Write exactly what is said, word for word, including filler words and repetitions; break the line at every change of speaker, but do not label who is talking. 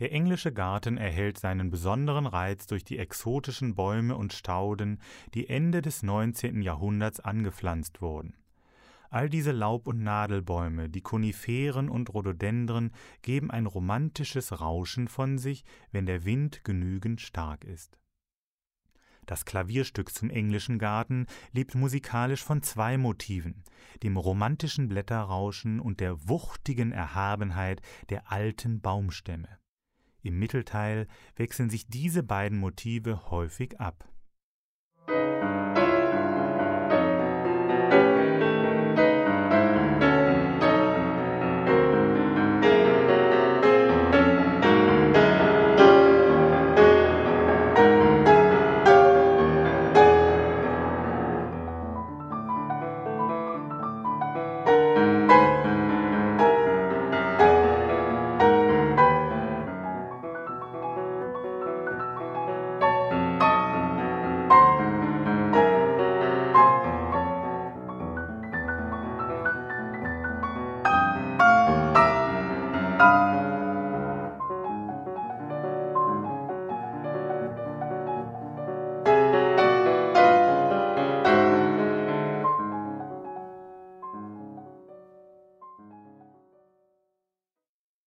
Der englische Garten erhält seinen besonderen Reiz durch die exotischen Bäume und Stauden, die Ende des neunzehnten Jahrhunderts angepflanzt wurden. All diese Laub- und Nadelbäume, die Koniferen und Rhododendren geben ein romantisches Rauschen von sich, wenn der Wind genügend stark ist. Das Klavierstück zum englischen Garten lebt musikalisch von zwei Motiven, dem romantischen Blätterrauschen und der wuchtigen Erhabenheit der alten Baumstämme. Im Mittelteil wechseln sich diese beiden Motive häufig ab.